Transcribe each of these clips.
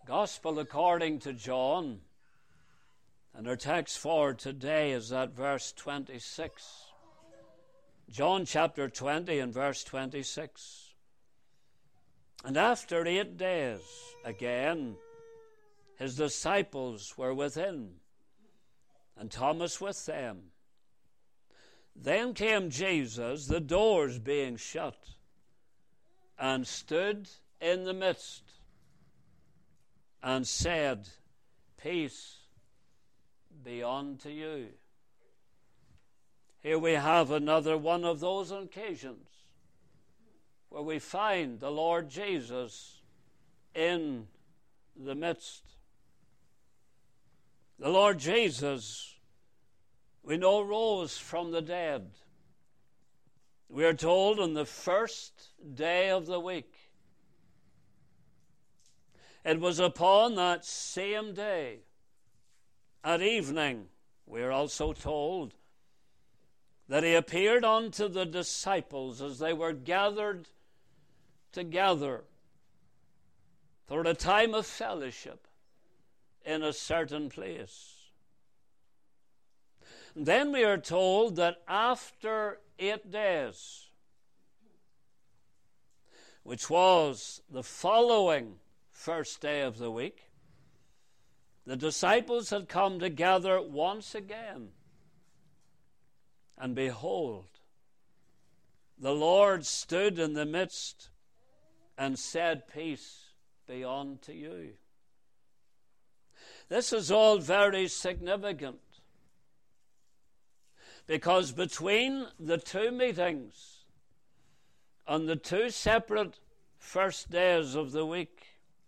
Gospel according to John, and our text for today is at verse 26. John chapter 20 and verse 26. And after 8 days, again, his disciples were within, and Thomas with them. Then came Jesus, the doors being shut, and stood in the midst, and said, Peace be unto you. Here we have another one of those occasions where we find the Lord Jesus in the midst. The Lord Jesus, we know, rose from the dead. We are told on the first day of the week. It was upon that same day, at evening, we are also told, that he appeared unto the disciples as they were gathered together for a time of fellowship in a certain place. And then we are told that after 8 days, which was the following first day of the week, the disciples had come together once again. And behold, the Lord stood in the midst and said, Peace be unto you. This is all very significant, because between the two meetings on the two separate first days of the week,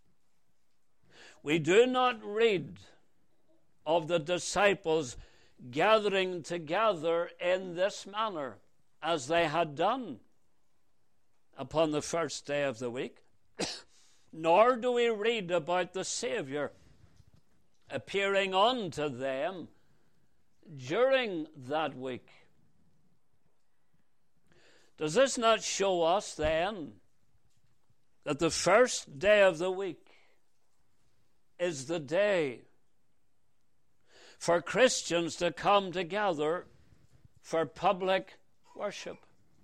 we do not read of the disciples gathering together in this manner as they had done upon the first day of the week, nor do we read about the Savior appearing unto them during that week. Does this not show us then that the first day of the week is the day for Christians to come together for public worship?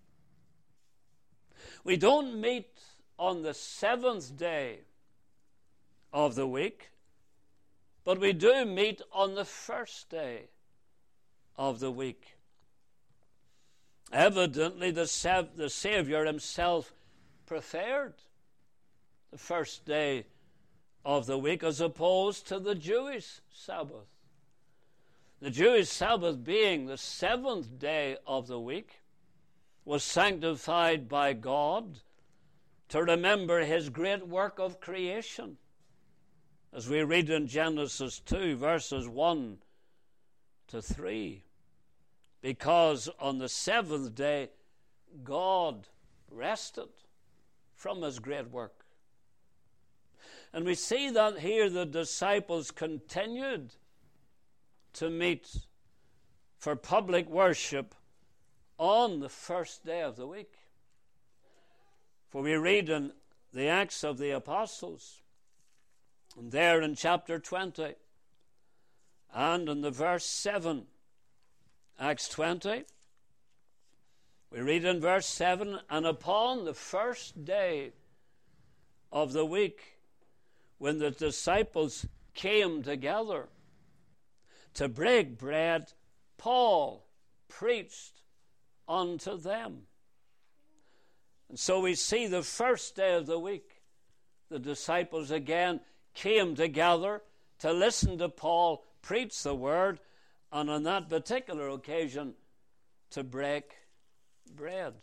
We don't meet on the seventh day of the week, but we do meet on the first day of the week. Evidently, the Savior himself preferred the first day of the week as opposed to the Jewish Sabbath. The Jewish Sabbath, being the seventh day of the week, was sanctified by God to remember his great work of creation, as we read in Genesis 2, verses 1 to 3. Because on the seventh day, God rested from his great work. And we see that here the disciples continued to meet for public worship on the first day of the week. For we read in the Acts of the Apostles, and there in chapter 20, and in the verse 7, Acts 20, we read in verse 7, and upon the first day of the week, when the disciples came together to break bread, Paul preached unto them. And so we see the first day of the week, the disciples again came together to listen to Paul preach the word, and on that particular occasion to break bread.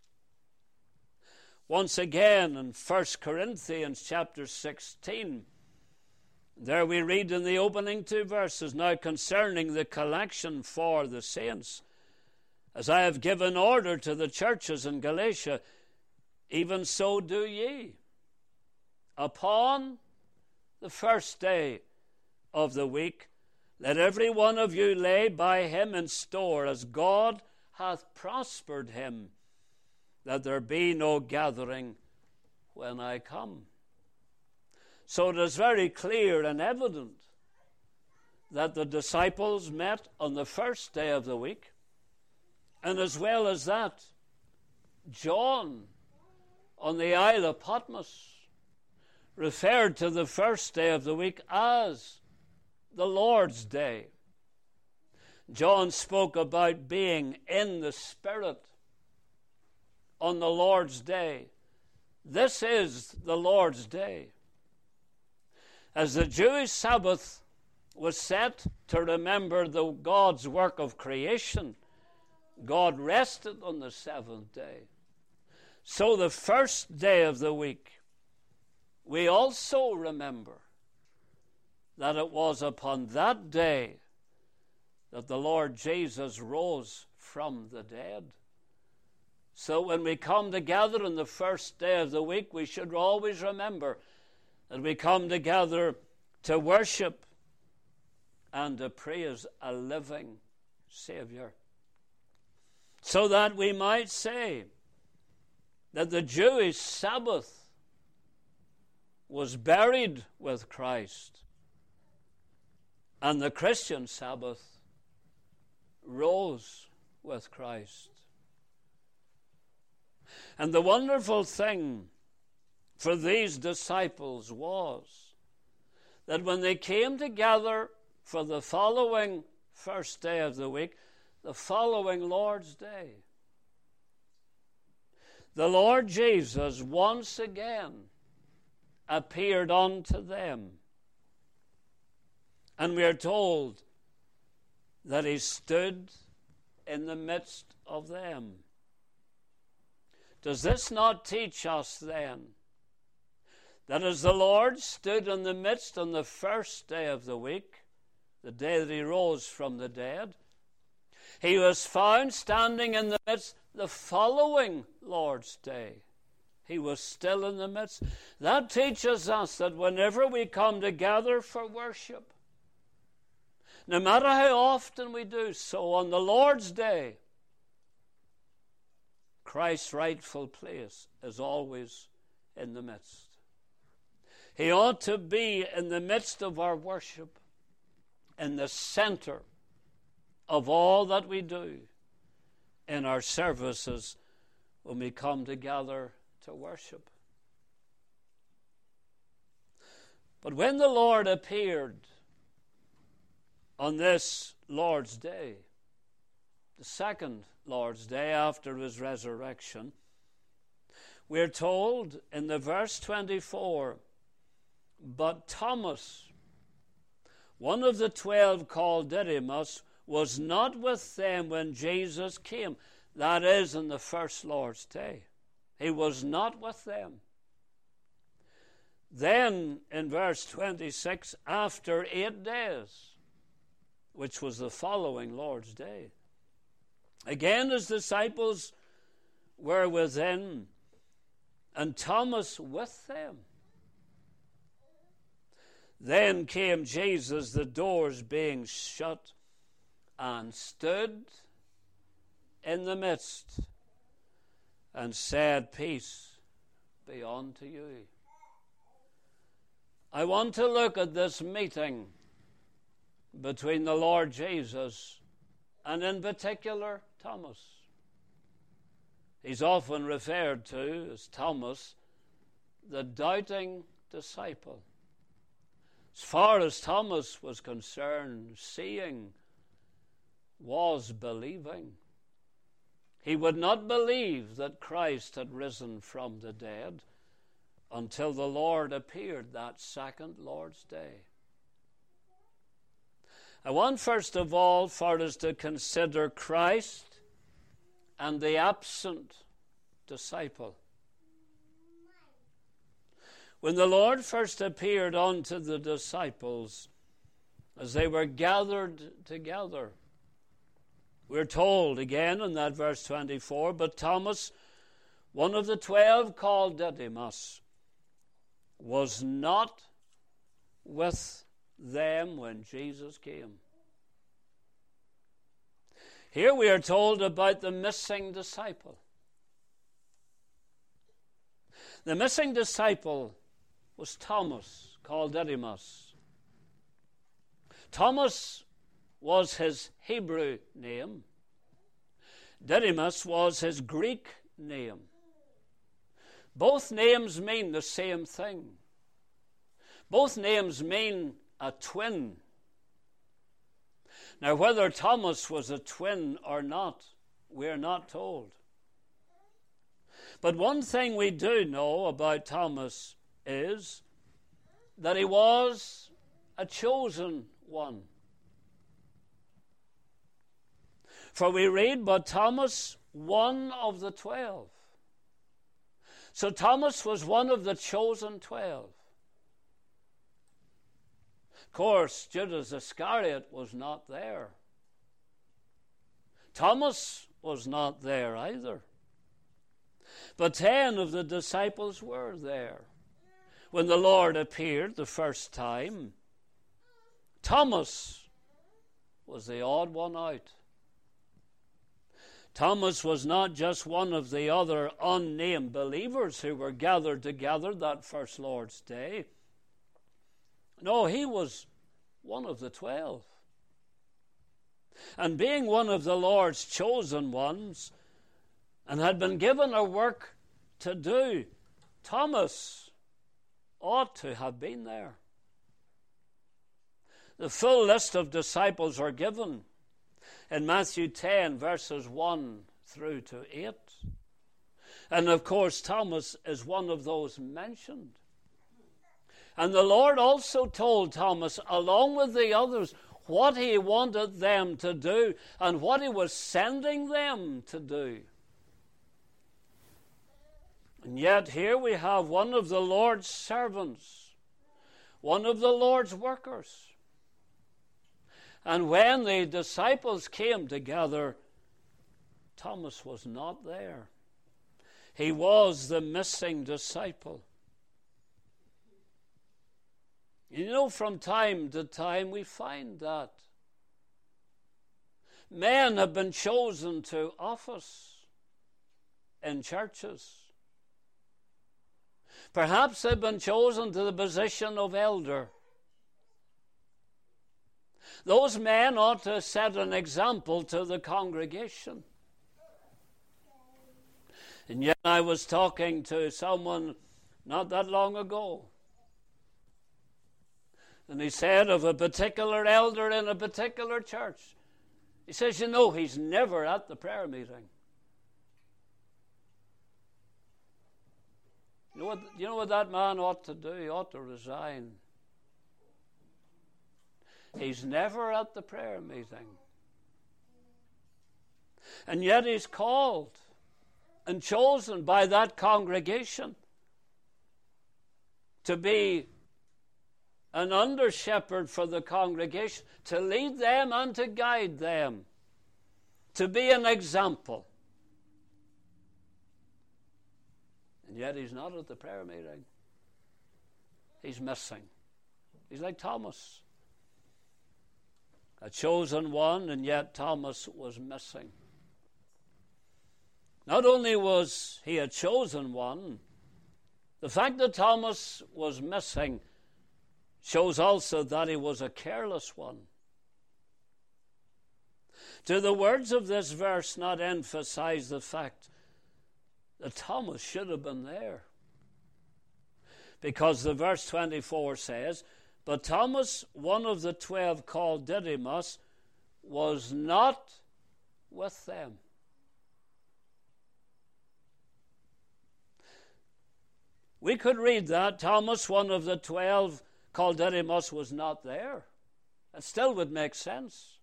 Once again in 1 Corinthians chapter 16, there we read in the opening two verses, now concerning the collection for the saints, as I have given order to the churches in Galatia, even so do ye. Upon the first day of the week, let every one of you lay by him in store, as God hath prospered him, that there be no gathering when I come. So it is very clear and evident that the disciples met on the first day of the week, and as well as that, John on the Isle of Patmos referred to the first day of the week as the Lord's Day. John spoke about being in the Spirit on the Lord's Day. This is the Lord's Day. As the Jewish Sabbath was set to remember God's work of creation, God rested on the seventh day. So the first day of the week, we also remember that it was upon that day that the Lord Jesus rose from the dead. So when we come together on the first day of the week, we should always remember that we come together to worship and to praise a living Savior. So that we might say that the Jewish Sabbath was buried with Christ, and the Christian Sabbath rose with Christ. And the wonderful thing for these disciples was that when they came together for the following first day of the week, the following Lord's Day, the Lord Jesus once again appeared unto them. And we are told that he stood in the midst of them. Does this not teach us then that as the Lord stood in the midst on the first day of the week, the day that he rose from the dead, he was found standing in the midst the following Lord's Day? He was still in the midst. That teaches us that whenever we come together for worship, no matter how often we do so, on the Lord's Day, Christ's rightful place is always in the midst. He ought to be in the midst of our worship, in the center of all that we do in our services when we come together to worship. But when the Lord appeared on this Lord's Day, the second Lord's Day after his resurrection, we're told in the verse 24, but Thomas, one of the 12 called Didymus, was not with them when Jesus came. That is, in the first Lord's Day. He was not with them. Then, in verse 26, after 8 days, which was the following Lord's Day, again his disciples were within, and Thomas with them. Then came Jesus, the doors being shut, and stood in the midst, and said, peace be unto you. I want to look at this meeting between the Lord Jesus and in particular Thomas. He's often referred to as Thomas, the doubting disciple. As far as Thomas was concerned, seeing was believing. He would not believe that Christ had risen from the dead until the Lord appeared that second Lord's Day. I want first of all for us to consider Christ and the absent disciple. When the Lord first appeared unto the disciples as they were gathered together, we're told again in that verse 24, but Thomas, one of the 12 called Didymus, was not with them when Jesus came. Here we are told about the missing disciple. The missing disciple was Thomas, called Didymus. Thomas was his Hebrew name. Didymus was his Greek name. Both names mean the same thing. Both names mean a twin. Now, whether Thomas was a twin or not, we're not told. But one thing we do know about Thomas is that he was a chosen one. For we read, but Thomas, one of the 12. So Thomas was one of the chosen 12. Of course, Judas Iscariot was not there. Thomas was not there either. But 10 of the disciples were there. When the Lord appeared the first time, Thomas was the odd one out. Thomas was not just one of the other unnamed believers who were gathered together that first Lord's Day. No, he was one of the 12. And being one of the Lord's chosen ones, and had been given a work to do, Thomas ought to have been there. The full list of disciples are given in Matthew 10, verses 1 through to 8. And of course, Thomas is one of those mentioned. And the Lord also told Thomas, along with the others, what he wanted them to do and what he was sending them to do. And yet here we have one of the Lord's servants, one of the Lord's workers. And when the disciples came together, Thomas was not there. He was the missing disciple. You know, from time to time we find that men have been chosen to office in churches. Perhaps they've been chosen to the position of elder. Those men ought to set an example to the congregation. And yet I was talking to someone not that long ago, and he said of a particular elder in a particular church, he says, you know, he's never at the prayer meeting. You know what that man ought to do? He ought to resign. He's never at the prayer meeting. And yet he's called and chosen by that congregation to be an under-shepherd for the congregation, to lead them and to guide them, to be an example. And yet he's not at the prayer meeting. He's missing. He's like Thomas. A chosen one, and yet Thomas was missing. Not only was he a chosen one, the fact that Thomas was missing shows also that he was a careless one. Do the words of this verse not emphasize the fact that Thomas should have been there? Because the verse 24 says, but Thomas, one of the 12 called Didymus, was not with them. We could read that Thomas, one of the 12 called Didymus, was not there. It still would make sense.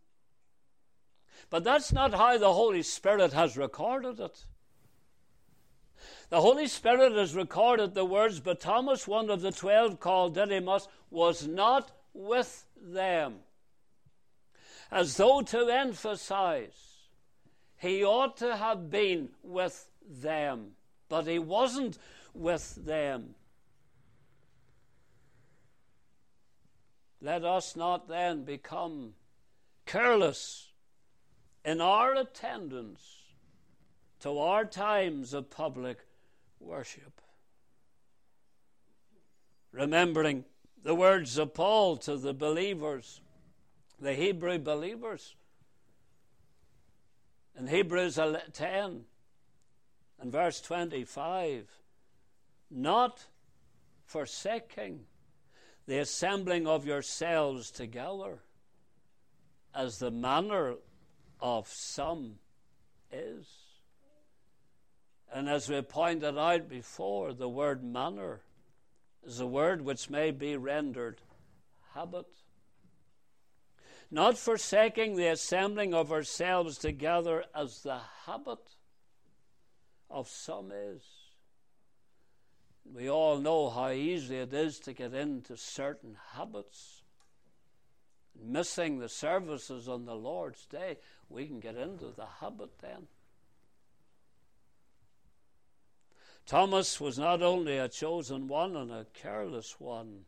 But that's not how the Holy Spirit has recorded it. The Holy Spirit has recorded the words, but Thomas, one of the 12 called Didymus, was not with them. As though to emphasize, he ought to have been with them, but he wasn't with them. Let us not then become careless in our attendance to our times of public worship. remembering the words of Paul to the believers, the Hebrew believers. In Hebrews 10 and verse 25, not forsaking the assembling of yourselves together, as the manner of some is. And as we pointed out before, the word manner is a word which may be rendered habit. Not forsaking the assembling of ourselves together as the habit of some is. We all know how easy it is to get into certain habits. Missing the services on the Lord's Day, we can get into the habit then. Thomas was not only a chosen one and a careless one.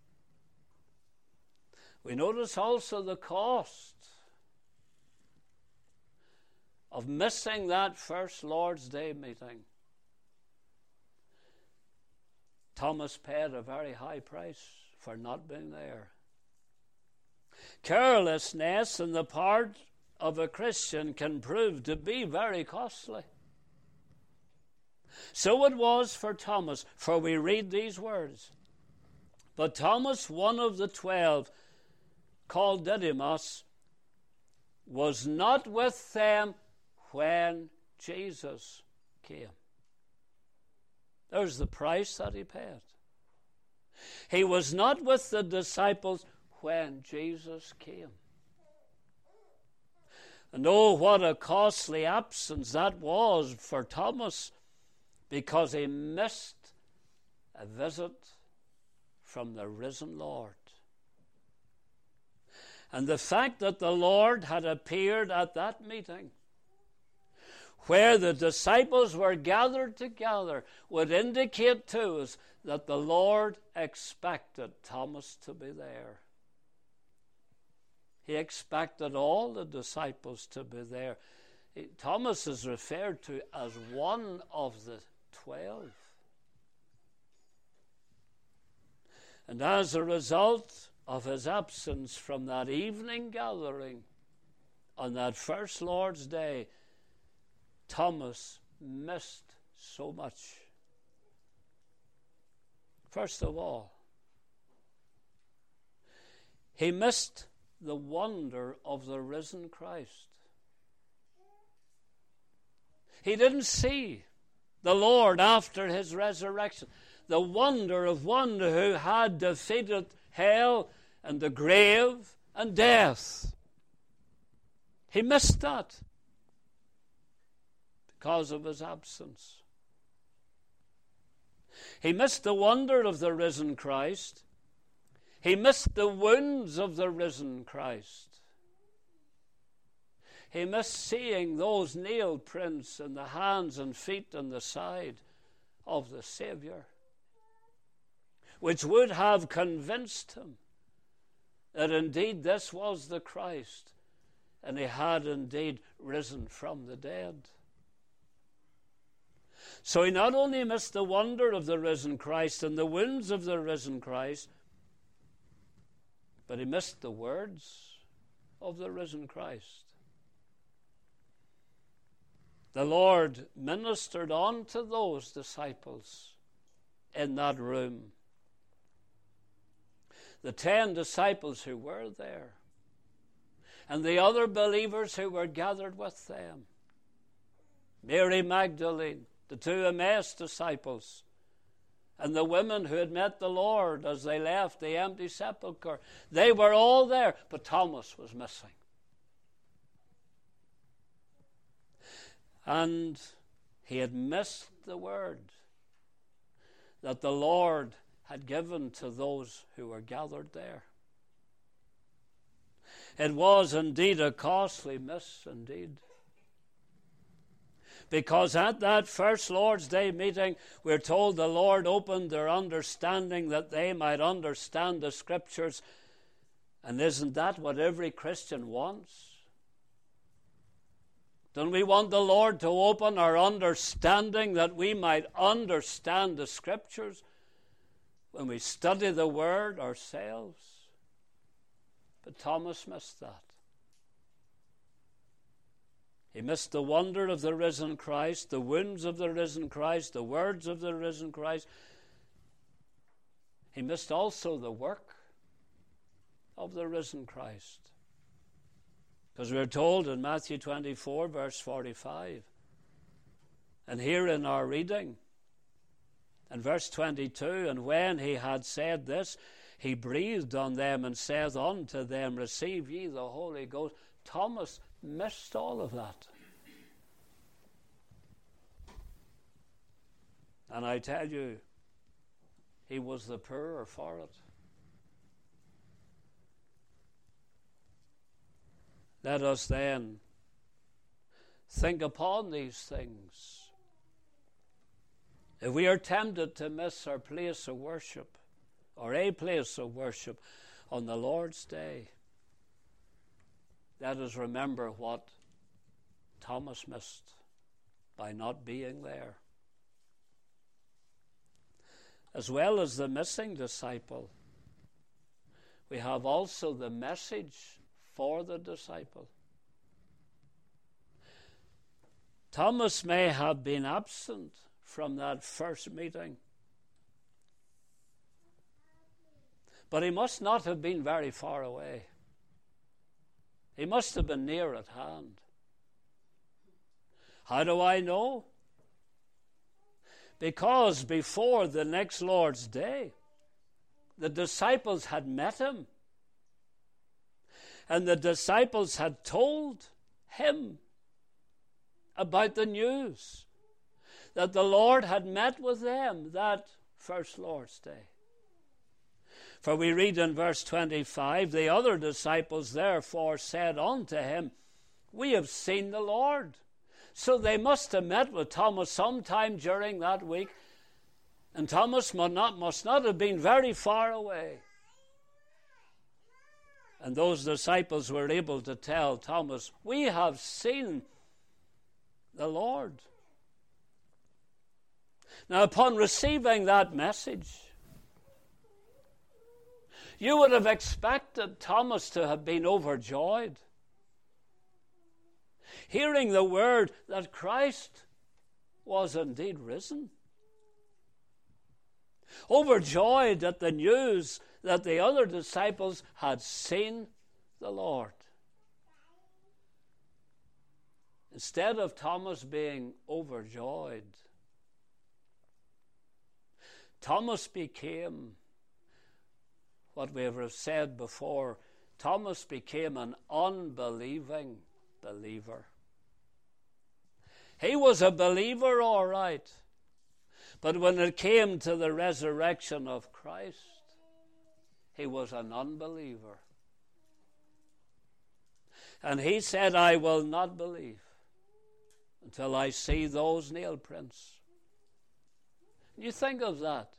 We notice also the cost of missing that first Lord's Day meeting. Thomas paid a very high price for not being there. Carelessness on the part of a Christian can prove to be very costly. So it was for Thomas, for we read these words. But Thomas, one of the 12, called Didymus, was not with them when Jesus came. There's the price that he paid. He was not with the disciples when Jesus came. And oh, what a costly absence that was for Thomas, because he missed a visit from the risen Lord. And the fact that the Lord had appeared at that meeting, where the disciples were gathered together, would indicate to us that the Lord expected Thomas to be there. He expected all the disciples to be there. Thomas is referred to as one of the 12. And as a result of his absence from that evening gathering on that first Lord's Day, Thomas missed so much. First of all, he missed the wonder of the risen Christ. He didn't see the Lord after his resurrection. The wonder of one who had defeated hell and the grave and death. He missed that because of his absence. He missed the wonder of the risen Christ. He missed the wounds of the risen Christ. He missed seeing those nail prints in the hands and feet and the side of the Savior, which would have convinced him that indeed this was the Christ, and he had indeed risen from the dead. So he not only missed the wonder of the risen Christ and the wounds of the risen Christ, but he missed the words of the risen Christ. The Lord ministered unto those disciples in that room. The 10 disciples who were there, and the other believers who were gathered with them. Mary Magdalene, the 2 Emmaus disciples, and the women who had met the Lord as they left the empty sepulchre. They were all there, but Thomas was missing. And he had missed the word that the Lord had given to those who were gathered there. It was indeed a costly miss indeed. Because at that first Lord's Day meeting, we're told the Lord opened their understanding that they might understand the Scriptures. And isn't that what every Christian wants? Don't we want the Lord to open our understanding that we might understand the Scriptures? when we study the Word ourselves. But Thomas missed that. He missed the wonder of the risen Christ, the wounds of the risen Christ, the words of the risen Christ. He missed also the work of the risen Christ. Because we're told in Matthew 24, verse 45, and here in our reading, in verse 22, and when he had said this, he breathed on them and said unto them, receive ye the Holy Ghost. Thomas missed all of that. And I tell you, he was the poorer for it. Let us then think upon these things. If we are tempted to miss our place of worship, or a place of worship on the Lord's day, let us remember what Thomas missed by not being there. As well as the missing disciple, we have also the message for the disciple. Thomas may have been absent from that first meeting, but he must not have been very far away. He must have been near at hand. How do I know? Because before the next Lord's Day, the disciples had met him. And the disciples had told him about the news that the Lord had met with them that first Lord's Day. For we read in verse 25, the other disciples therefore said unto him, we have seen the Lord. So they must have met with Thomas sometime during that week, and Thomas must not have been very far away. And those disciples were able to tell Thomas, we have seen the Lord. Now, upon receiving that message, you would have expected Thomas to have been overjoyed, hearing the word that Christ was indeed risen. Overjoyed at the news that the other disciples had seen the Lord. Instead of Thomas being overjoyed, Thomas became what we have said before. Thomas became an unbelieving believer. He was a believer, all right, but when it came to the resurrection of Christ, he was an unbeliever. And he said, I will not believe until I see those nail prints. You think of that.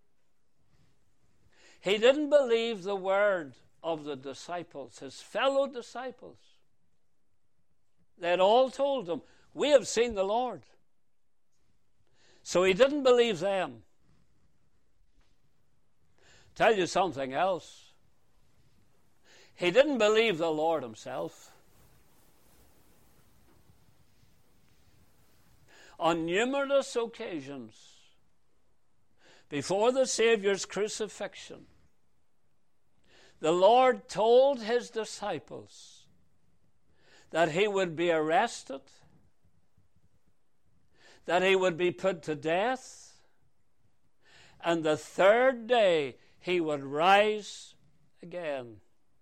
He didn't believe the word of the disciples, his fellow disciples. They had all told him, we have seen the Lord. So he didn't believe them. Tell you something else. He didn't believe the Lord himself. On numerous occasions, before the Savior's crucifixion, the Lord told his disciples that he would be arrested, that he would be put to death, and the third day he would rise again.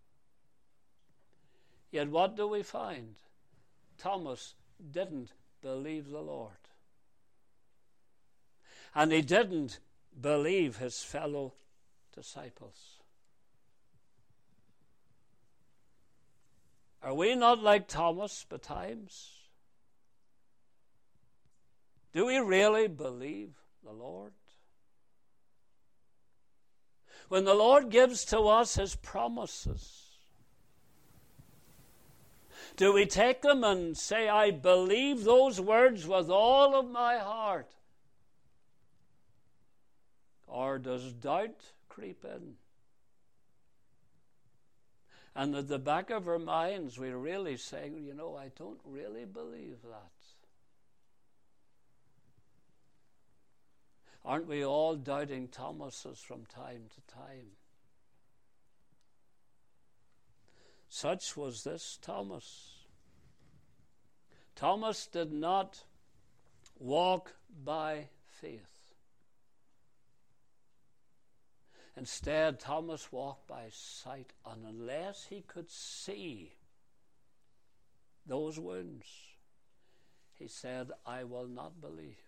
Yet what do we find? Thomas didn't believe the Lord. And he didn't believe his fellow disciples. Are we not like Thomas betimes? Do we really believe the Lord? When the Lord gives to us his promises, do we take them and say, I believe those words with all of my heart? Or does doubt creep in? And at the back of our minds, we're really saying, you know, I don't really believe that. Aren't we all doubting Thomases from time to time? Such was this Thomas. Thomas did not walk by faith. Instead, Thomas walked by sight, and unless he could see those wounds, he said, I will not believe.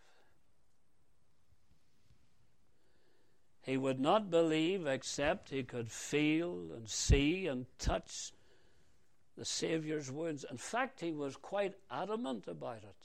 He would not believe except he could feel and see and touch the Saviour's wounds. In fact, he was quite adamant about it.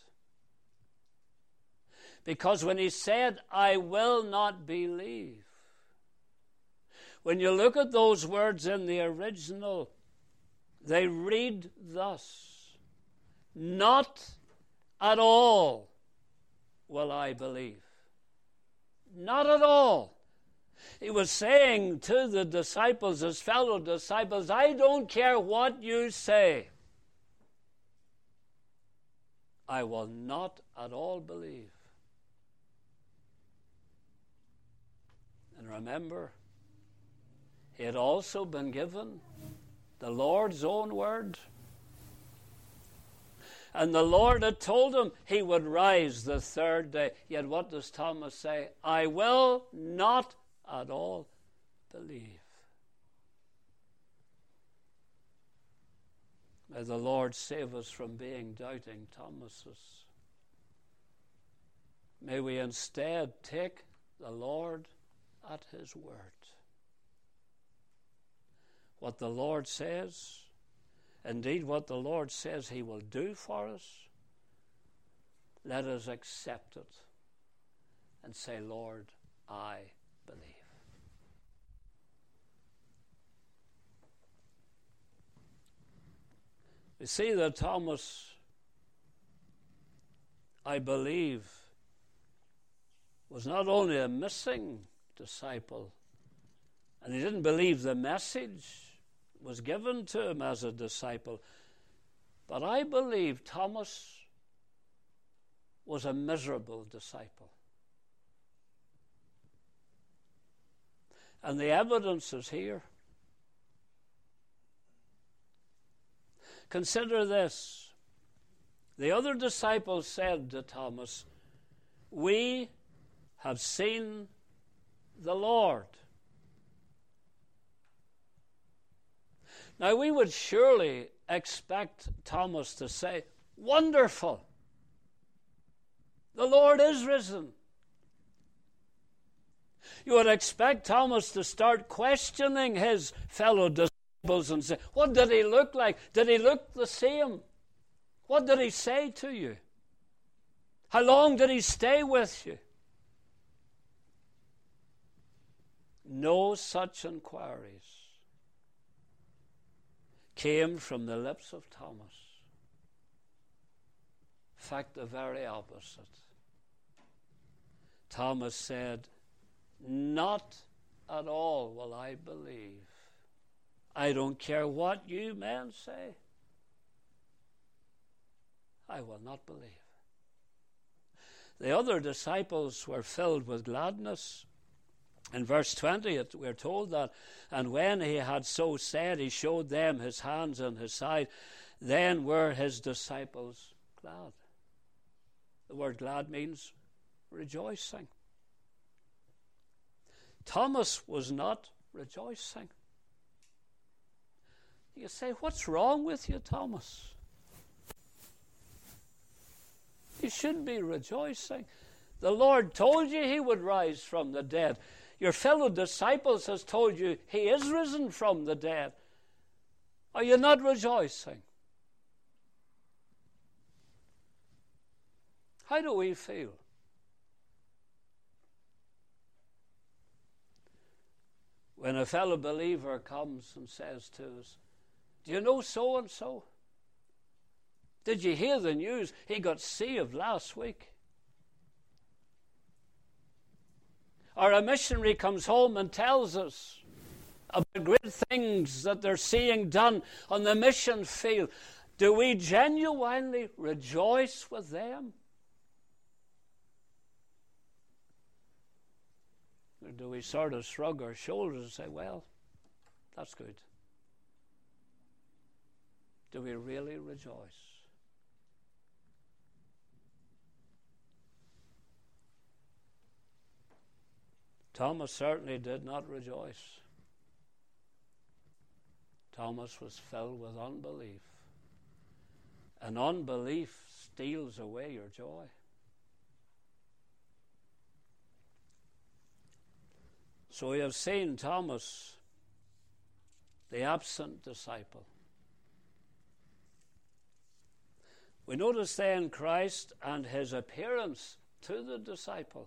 Because when he said, I will not believe, when you look at those words in the original, they read thus: not at all will I believe. Not at all. He was saying to the disciples, his fellow disciples, I don't care what you say. I will not at all believe. And remember, he had also been given the Lord's own word. And the Lord had told him he would rise the third day. Yet what does Thomas say? I will not at all believe. May the Lord save us from being doubting Thomases. May we instead take the Lord at his word. What the Lord says, indeed what the Lord says he will do for us, let us accept it and say, Lord, I believe. We see that Thomas, I believe, was not only a missing disciple, and he didn't believe the message was given to him as a disciple, but I believe Thomas was a miserable disciple. And the evidence is here. Consider this. The other disciples said to Thomas, we have seen the Lord. Now, we would surely expect Thomas to say, wonderful, the Lord is risen. You would expect Thomas to start questioning his fellow disciples and say, what did he look like? Did he look the same? What did he say to you? How long did he stay with you? No such inquiries came from the lips of Thomas. In fact, the very opposite. Thomas said, not at all will I believe. I don't care what you men say. I will not believe. The other disciples were filled with gladness. In verse 20, we're told that, and when he had so said, he showed them his hands and his side. Then were his disciples glad. The word glad means rejoicing. Thomas was not rejoicing. You say, what's wrong with you, Thomas? You should be rejoicing. The Lord told you he would rise from the dead. Your fellow disciples has told you he is risen from the dead. Are you not rejoicing? How do we feel? When a fellow believer comes and says to us, do you know so-and-so? Did you hear the news? He got saved last week. or a missionary comes home and tells us about great things that they're seeing done on the mission field, do we genuinely rejoice with them? Or do we sort of shrug our shoulders and say, well, that's good? Do we really rejoice? Thomas certainly did not rejoice. Thomas was filled with unbelief. And unbelief steals away your joy. So we have seen Thomas, the absent disciple. We notice then Christ and his appearance to the disciple.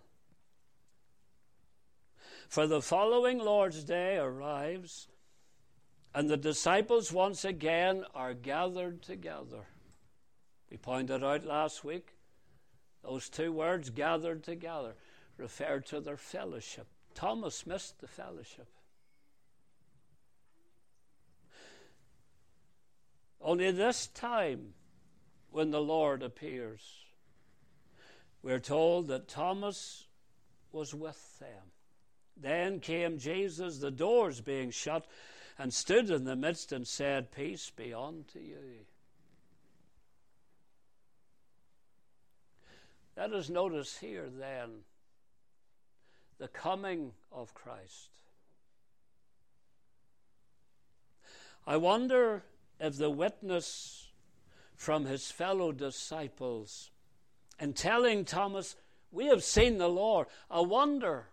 For the following Lord's Day arrives, and the disciples once again are gathered together. We pointed out last week, those two words, gathered together, referred to their fellowship. Thomas missed the fellowship. Only this time, when the Lord appears, we're told that Thomas was with them. Then came Jesus, the doors being shut, and stood in the midst and said, "Peace be unto you." Let us notice here then the coming of Christ. I wonder if the witness from his fellow disciples in telling Thomas, "We have seen the Lord," I wonder,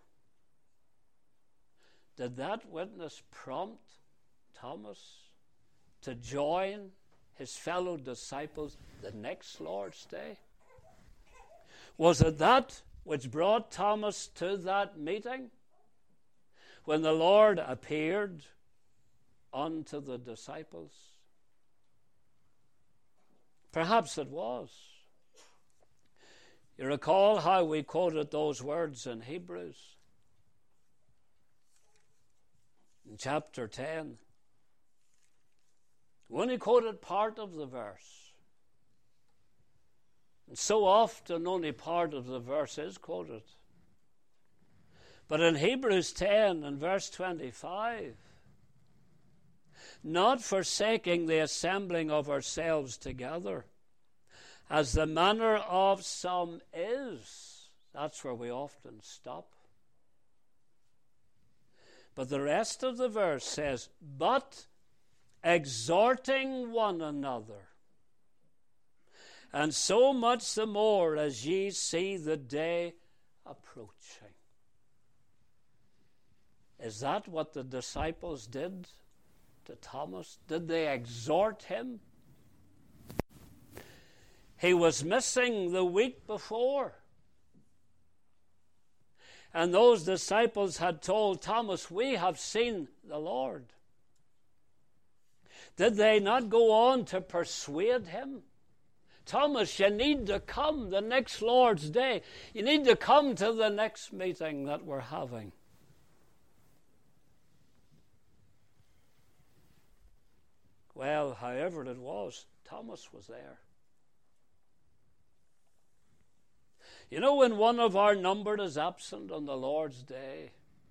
did that witness prompt Thomas to join his fellow disciples the next Lord's Day? Was it that which brought Thomas to that meeting when the Lord appeared unto the disciples? Perhaps it was. You recall how we quoted those words in Hebrews? In chapter 10. We only quoted part of the verse. And so often only part of the verse is quoted. But in Hebrews 10 and verse 25, not forsaking the assembling of ourselves together, as the manner of some is. That's where we often stop. But the rest of the verse says, but exhorting one another, and so much the more as ye see the day approaching. Is that what the disciples did to Thomas? Did they exhort him? He was missing the week before. And those disciples had told Thomas, "We have seen the Lord." Did they not go on to persuade him? Thomas, you need to come the next Lord's Day. You need to come to the next meeting that we're having. Well, however it was, Thomas was there. You know, when one of our number is absent on the Lord's Day,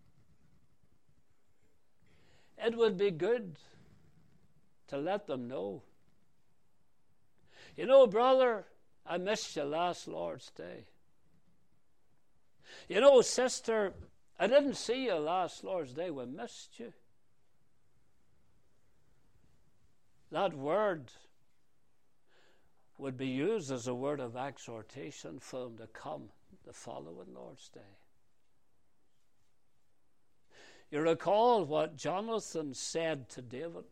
it would be good to let them know. You know, brother, I missed you last Lord's Day. You know, sister, I didn't see you last Lord's Day. We missed you. That word would be used as a word of exhortation for them to come the following Lord's Day. You recall what Jonathan said to David?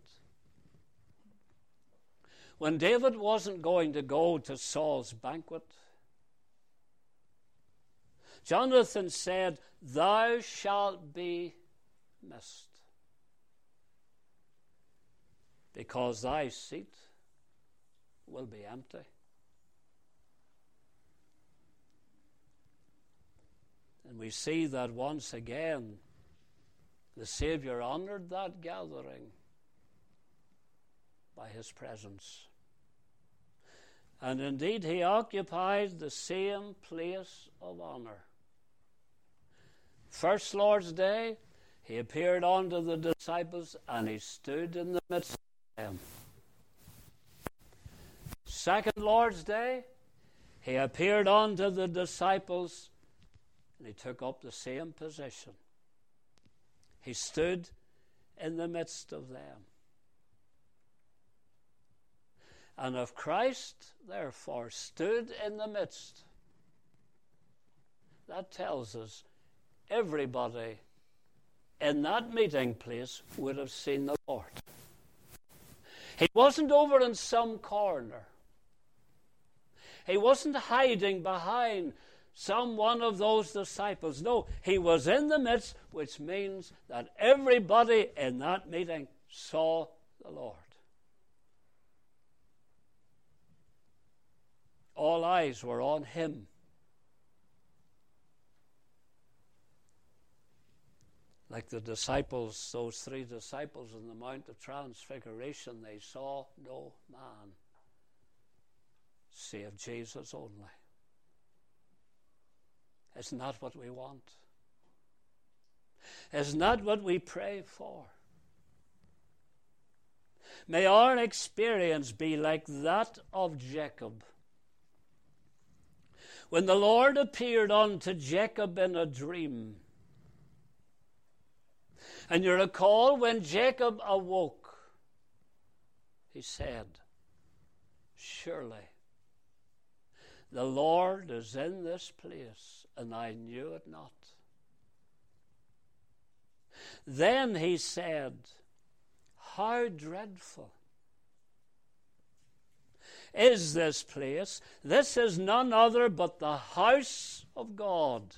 When David wasn't going to go to Saul's banquet, Jonathan said, "Thou shalt be missed, because thy seat will be empty." And we see that once again the Saviour honoured that gathering by his presence. And indeed he occupied the same place of honour. First Lord's Day, he appeared unto the disciples and he stood in the midst of them. Second Lord's Day, he appeared unto the disciples and he took up the same position. He stood in the midst of them. And if Christ, therefore, stood in the midst, that tells us everybody in that meeting place would have seen the Lord. He wasn't over in some corner. He wasn't hiding behind some one of those disciples. No, he was in the midst, which means that everybody in that meeting saw the Lord. All eyes were on him. Like the disciples, those 3 disciples on the Mount of Transfiguration, they saw no man save Jesus only. Isn't that what we want? Isn't that what we pray for? May our experience be like that of Jacob. When the Lord appeared unto Jacob in a dream, and you recall when Jacob awoke, he said, surely the Lord is in this place, and I knew it not. Then he said, how dreadful is this place? This is none other but the house of God.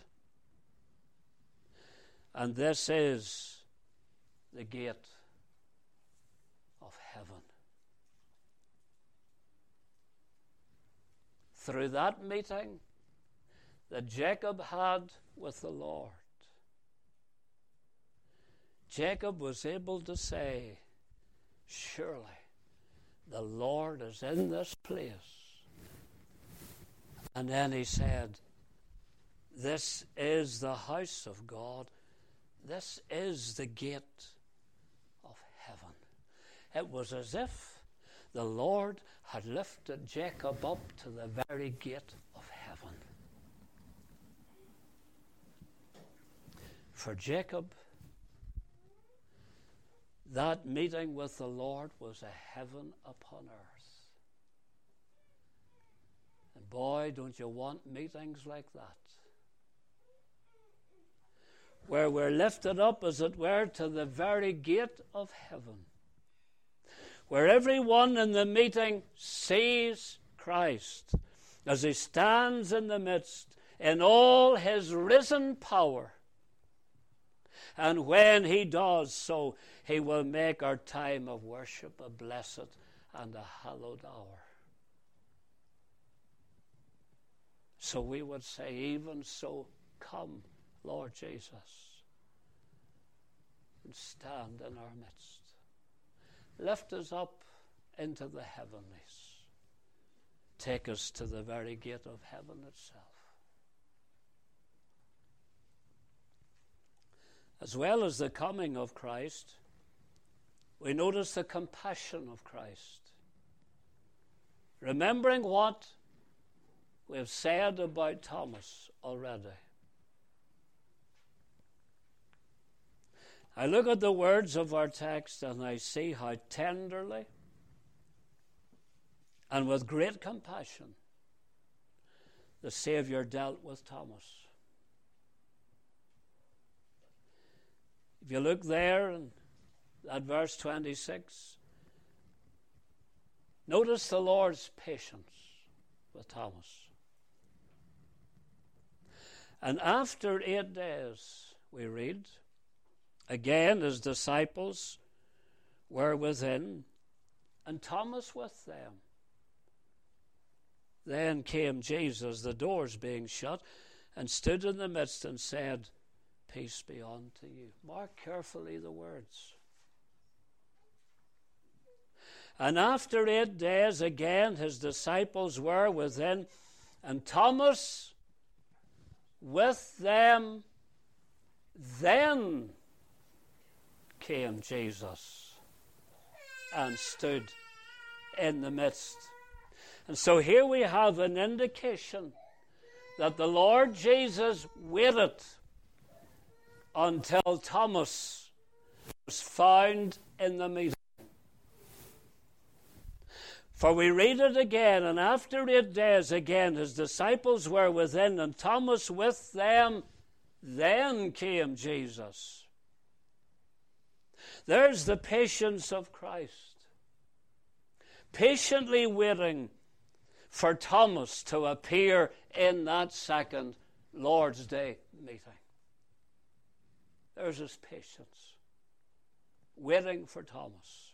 And this is the gate of heaven. Through that meeting that Jacob had with the Lord, Jacob was able to say, surely the Lord is in this place. And then he said, this is the house of God. This is the gate of heaven. It was as if the Lord had lifted Jacob up to the very gate of heaven. For Jacob, that meeting with the Lord was a heaven upon earth. And boy, don't you want meetings like that, where we're lifted up, as it were, to the very gate of heaven, where everyone in the meeting sees Christ as he stands in the midst in all his risen power. And when he does so, he will make our time of worship a blessed and a hallowed hour. So we would say, even so, come, Lord Jesus, and stand in our midst. Lift us up into the heavenlies. Take us to the very gate of heaven itself. As well as the coming of Christ, we notice the compassion of Christ. Remembering what we have said about Thomas already. I look at the words of our text and I see how tenderly and with great compassion the Saviour dealt with Thomas. If you look there in that verse 26, notice the Lord's patience with Thomas. And after 8 days, we read, again his disciples were within, and Thomas with them. Then came Jesus, the doors being shut, and stood in the midst and said, Peace be unto you. Mark carefully the words. And after 8 days again his disciples were within, and Thomas with them. Then came Jesus and stood in the midst. And so here we have an indication that the Lord Jesus waited until Thomas was found in the meeting. For we read it again, and after 8 days again his disciples were within, and Thomas with them. Then came Jesus. There's the patience of Christ, patiently waiting for Thomas to appear in that second Lord's Day meeting. There's his patience, waiting for Thomas.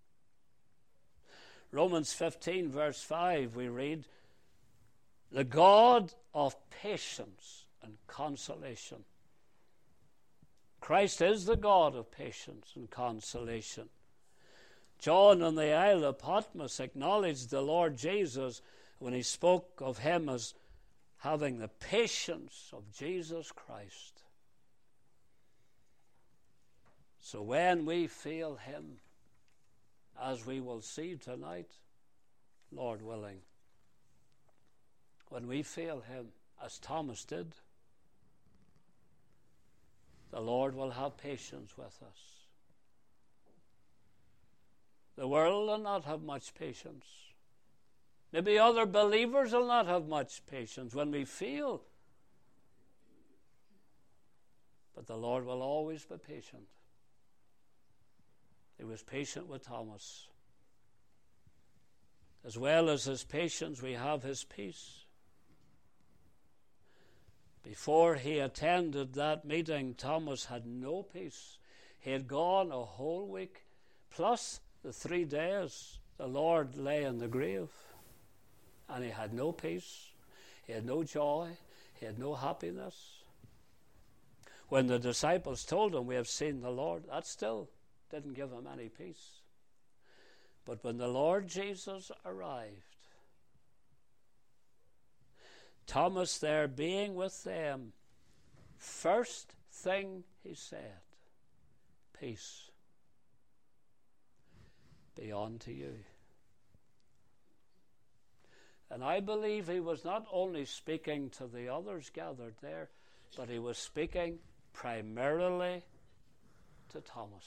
Romans 15, verse 5, we read, the God of patience and consolation. Christ is the God of patience and consolation. John on the Isle of Patmos acknowledged the Lord Jesus when he spoke of him as having the patience of Jesus Christ. So when we feel him, as we will see tonight, Lord willing, when we feel him, as Thomas did, the Lord will have patience with us. The world will not have much patience. Maybe other believers will not have much patience when we feel. But the Lord will always be patient. He was patient with Thomas. As well as his patience, we have his peace. Before he attended that meeting, Thomas had no peace. He had gone a whole week, plus the 3 days the Lord lay in the grave. And he had no peace. He had no joy. He had no happiness. When the disciples told him, we have seen the Lord, that still didn't give him any peace. But when the Lord Jesus arrived, Thomas there being with them, first thing he said, peace be unto you. And I believe he was not only speaking to the others gathered there, but he was speaking primarily to Thomas.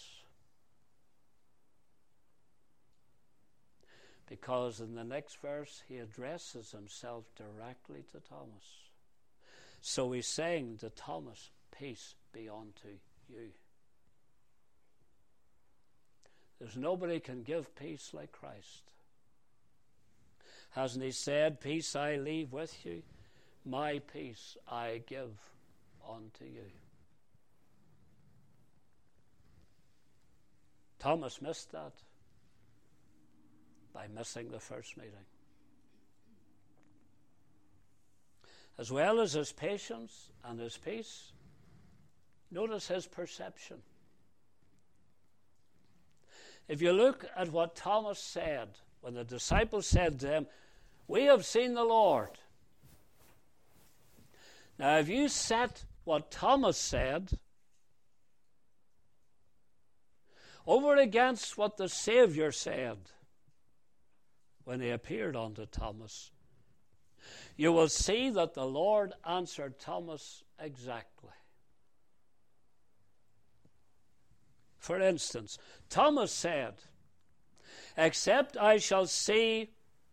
Because in the next verse, he addresses himself directly to Thomas. So he's saying to Thomas, peace be unto you. There's nobody can give peace like Christ. Hasn't he said, peace I leave with you, my peace I give unto you? Thomas missed that by missing the first meeting. As well as his patience and his peace, notice his perception. If you look at what Thomas said when the disciples said to him, we have seen the Lord. Now, if you set what Thomas said over against what the Savior said when he appeared unto Thomas, you will see that the Lord answered Thomas exactly. For instance, Thomas said, except I shall see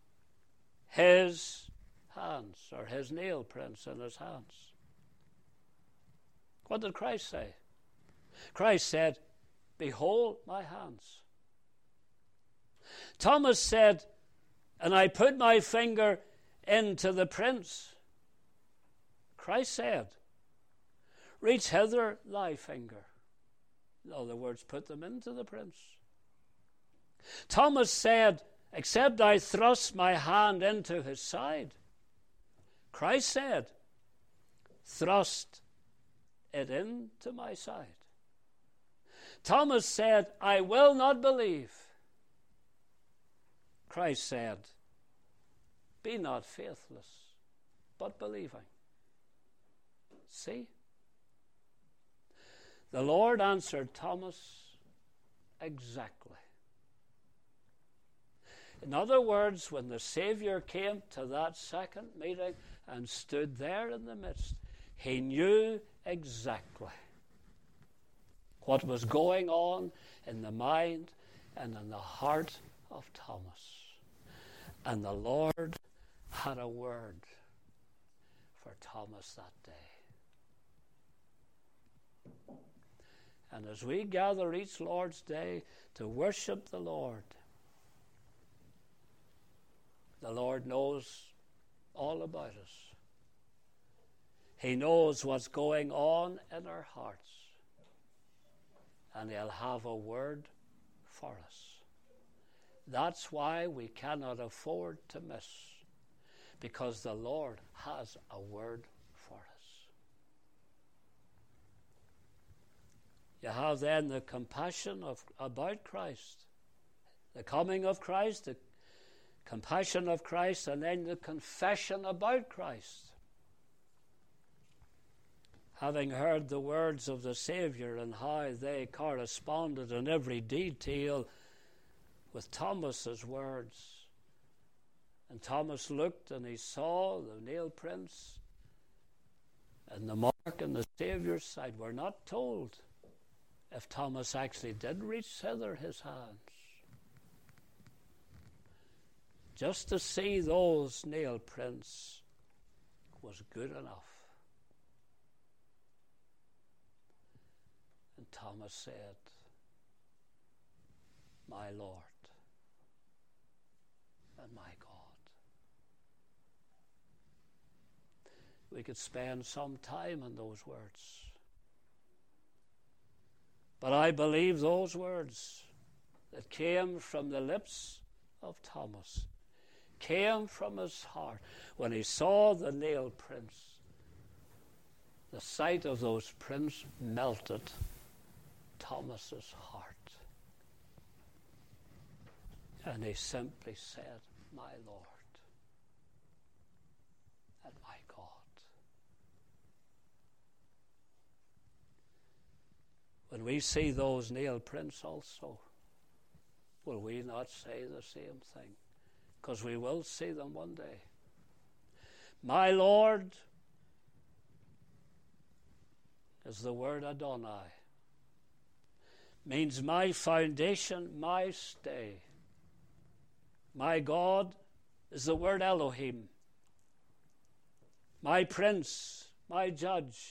his hands, or his nail prints in his hands. What did Christ say? Christ said, behold my hands. Thomas said, and I put my finger into the prints. Christ said, reach hither thy finger. In other words, put them into the prints. Thomas said, except I thrust my hand into his side. Christ said, thrust it into my side. Thomas said, I will not believe. Christ said, be not faithless, but believing. See? The Lord answered Thomas exactly. In other words, when the Savior came to that second meeting and stood there in the midst, he knew exactly what was going on in the mind and in the heart of Thomas. And the Lord had a word for Thomas that day. And as we gather each Lord's Day to worship the Lord knows all about us. He knows what's going on in our hearts. And he'll have a word for us. That's why we cannot afford to miss, because the Lord has a word for us. You have then the compassion about Christ, the coming of Christ, the compassion of Christ, and then the confession about Christ. Having heard the words of the Savior and how they corresponded in every detail with Thomas's words. And Thomas looked and he saw the nail prints and the mark in the Savior's side. We're not told if Thomas actually did reach hither his hands. Just to see those nail prints was good enough. And Thomas said, my Lord and my God. We could spend some time on those words. But I believe those words that came from the lips of Thomas came from his heart when he saw the nail prints. The sight of those prints melted Thomas's heart. And he simply said, my Lord and my God. When we see those nail prints also, will we not say the same thing? Because we will see them one day. My Lord is the word Adonai. Means my foundation, my stay. My God is the word Elohim. My prince, my judge.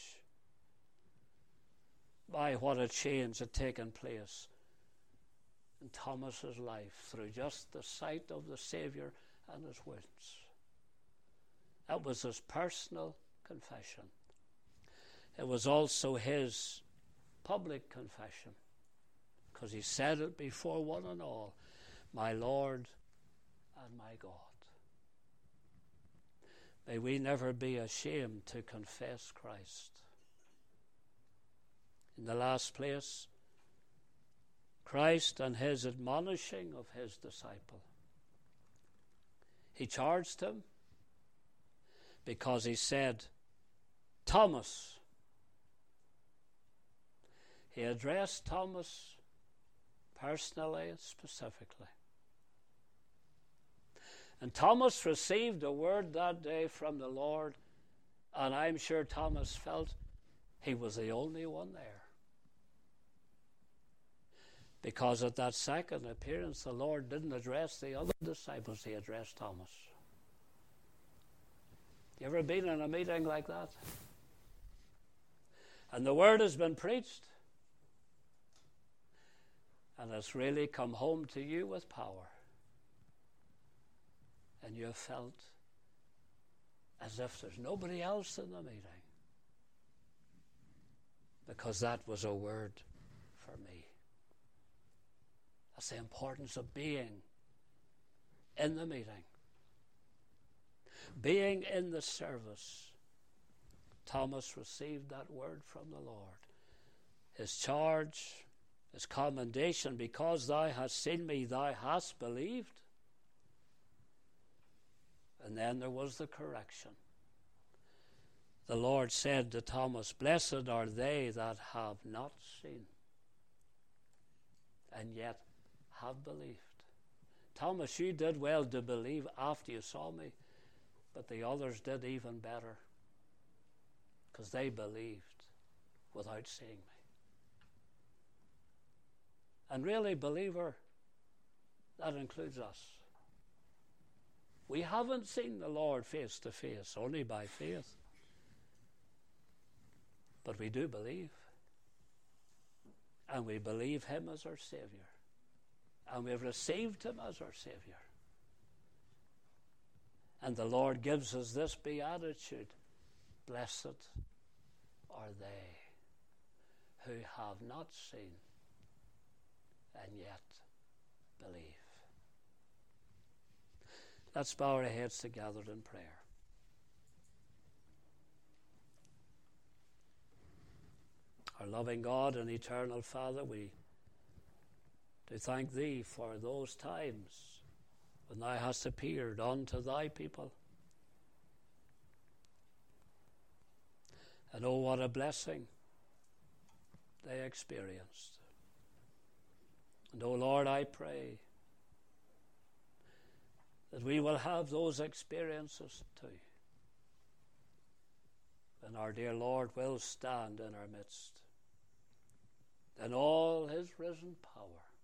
By what a change had taken place in Thomas's life through just the sight of the Savior and his wounds. That was his personal confession. It was also his public confession, because he said it before one and all, my Lord and my God. May we never be ashamed to confess Christ. In the last place, Christ and his admonishing of his disciple. He charged him because he said, Thomas. He addressed Thomas personally and specifically. And Thomas received a word that day from the Lord, and I'm sure Thomas felt he was the only one there. Because at that second appearance, the Lord didn't address the other disciples, he addressed Thomas. You ever been in a meeting like that? And the word has been preached, and it's really come home to you with power. And you have felt as if there's nobody else in the meeting, because that was a word for me. That's the importance of being in the meeting, being in the service, Thomas received that word from the Lord. His charge, his commendation, because thou hast seen me, thou hast believed. And then there was the correction. The Lord said to Thomas, blessed are they that have not seen and yet have believed. Thomas, you did well to believe after you saw me, but the others did even better because they believed without seeing me. And really, believer, that includes us. We haven't seen the Lord face to face, only by faith. But we do believe. And we believe him as our Savior. And we've received him as our Savior. And the Lord gives us this beatitude. Blessed are they who have not seen and yet believe. Let's bow our heads together in prayer. Our loving God and eternal Father, we do thank thee for those times when thou hast appeared unto thy people. And oh, what a blessing they experienced. And oh Lord, I pray that we will have those experiences too. And our dear Lord will stand in our midst in all his risen power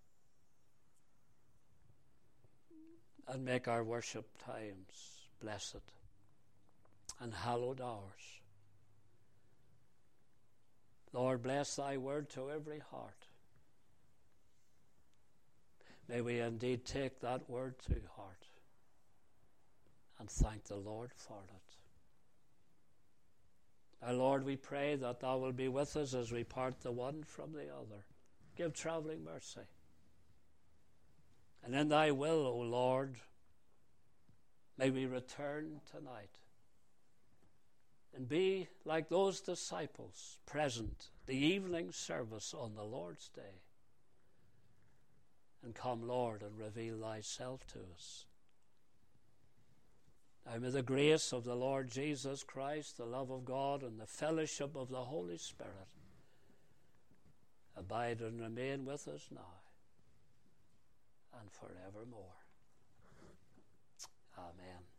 and make our worship times blessed and hallowed hours. Lord, bless thy word to every heart. May we indeed take that word to heart and thank the Lord for it. Our Lord, we pray that thou will be with us as we part the one from the other. Give traveling mercy. And in thy will, O Lord, may we return tonight and be like those disciples present the evening service on the Lord's day. And come, Lord, and reveal thyself to us. Now may the grace of the Lord Jesus Christ, the love of God, and the fellowship of the Holy Spirit abide and remain with us now and forevermore. Amen.